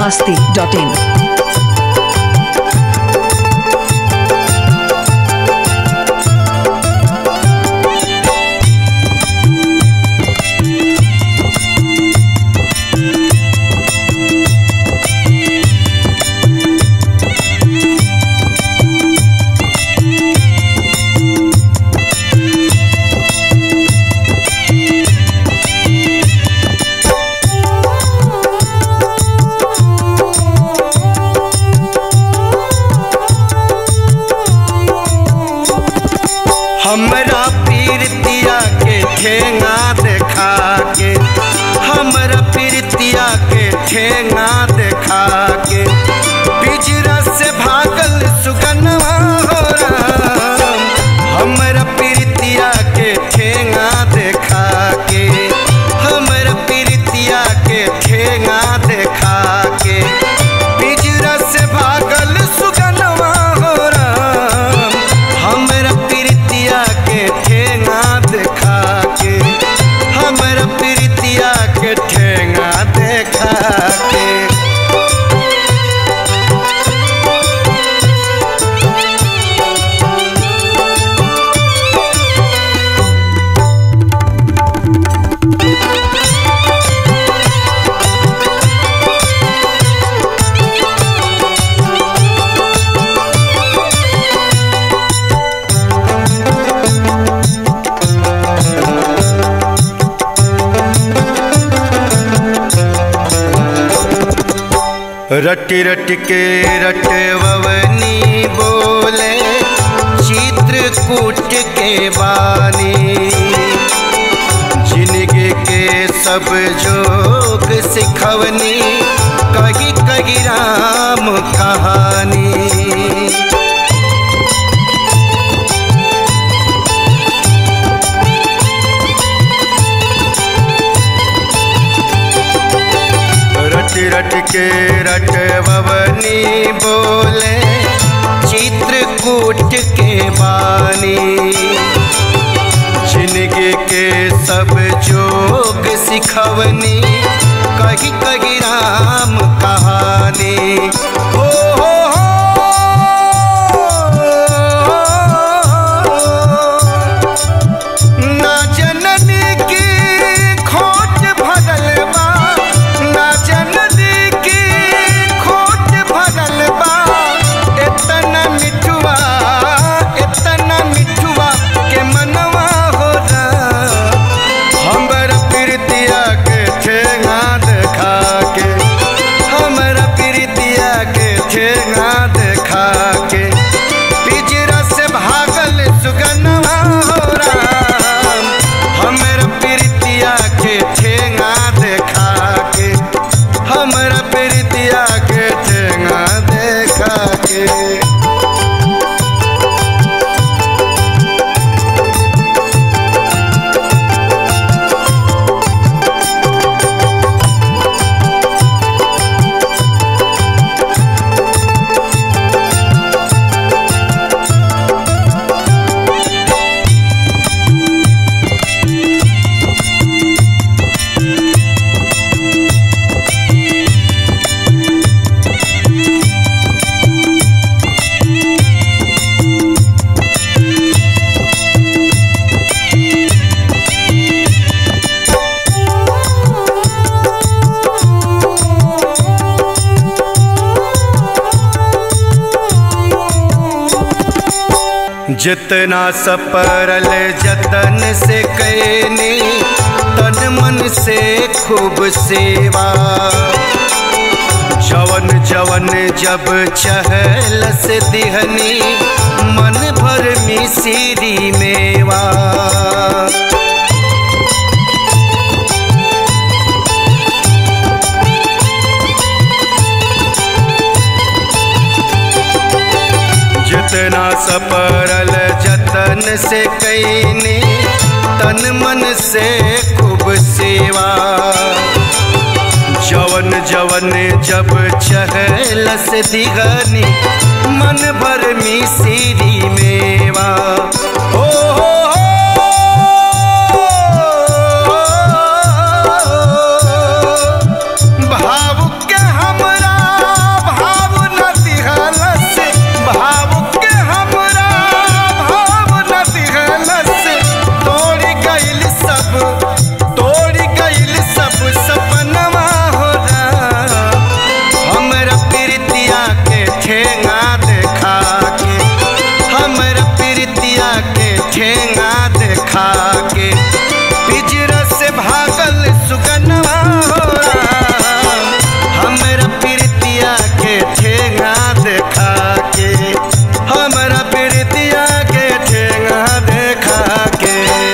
masti.in. हमरा पीरतिया के ठेंगा देखा के, हमरा पीरतिया के ठेंगा देखा के, पिंजरा से भागल सुगनवा हो राम। हमरा पीरतिया के ठेंगा देखा के, हमरा पीरतिया के ठेंगा देखा के, पिंजरा से भागल सुगनवा हो राम। हमरा पीरतिया के ठेंगा देखा के, हमरा पीरतिया के ठेंगा देखा के। रट रट के रटवनी बोले चित्रकूट के बानी, जिंदगी के सब जोग सिखवनी कही कही राम कहानी। रट रट के रटवनी बोले चित्रकूट के बानी, जिंदगी के सब जोग सिखवनी कही कही राम कहानी। हो ना जननी की खोज भरल बा, ना जननी की खोज भरल बा, इतना मिठुआ के मनवा हो राम। हमरा पीरतिया के ठेंगा देखा के, हमरा पीरतिया के ठेंगा देखा के, पिंजरा से भागल सुगनवा हो राम। हमरा पीरतिया के ठेंगा देखा के, हमरा पीरतिया के ठेंगा देखा के। जितना सपरल जतन से कैनी, तन मन से खूब सेवा, जवन जवन जब चहल से दिहनी, मन भर मिसिरी मेवा। जितना सपरल जतन से कैनी, तन मन से खूब सेवा, जवन जवन जब चहल से दिहनी, मन भर मिसिरी मेवा। हो भाव के हमरा ठेंगा देखा के पिंजरा से भागल सुगनवा हो राम हमरा प्रीतिया के ठेंगा देखा के हमरा प्रीतिया के ठेंगा देखा के।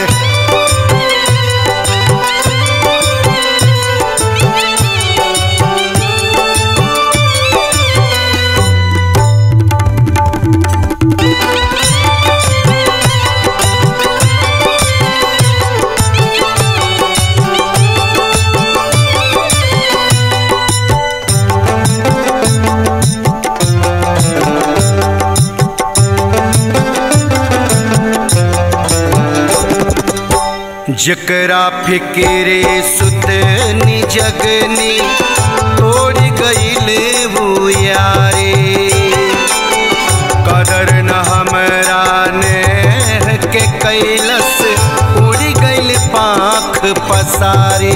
जकरा फिक्रे सुतनी जगनी तोड़ गईले वो यारे कदर न हमरा ने के कैलस उड़ गईल पाँख पसारे।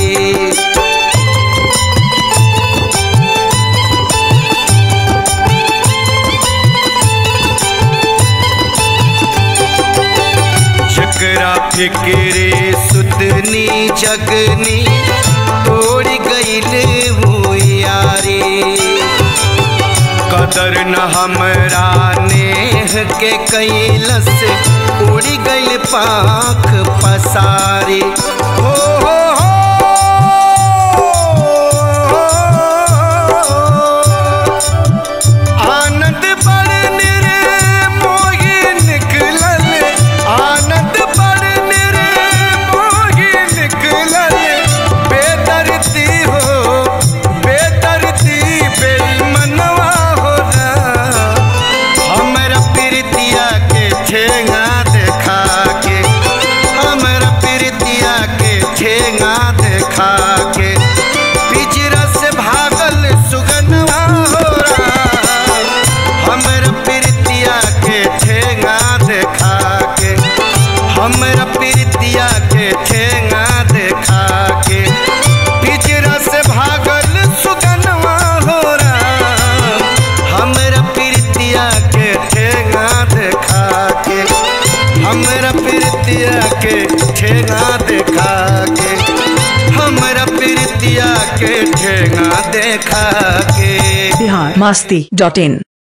जकरा फिक्रे सुतनी जगनी तोड़ गईले वो यारे कदर न हमरा नेह के कैलस उड़ गईल पाँख पसारे। हो आनंद बड़ निर्मोही निकलल आनंद बड़ निर्मोही निकलल बेदर्दी हो बेदर्दी बेईमनवा हो राम हमरा प्रीतिया के ठेंगा देखा के हमरा प्रीतिया के ठेंगा देखा के पिंजरा से भागल सुगनवा हो राम हमरा प्रीतिया के ठेंगा देखा के हमरा प्रीतिया के ठेंगा देखा के पिंजरा से भागल सुगनवा हो राम हमरा प्रीतिया के ठेंगा देखा के हमरा प्रीतिया के ठेंगा देखा के हमरा प्रीतिया के ठेंगा देखा के। biharmasti.in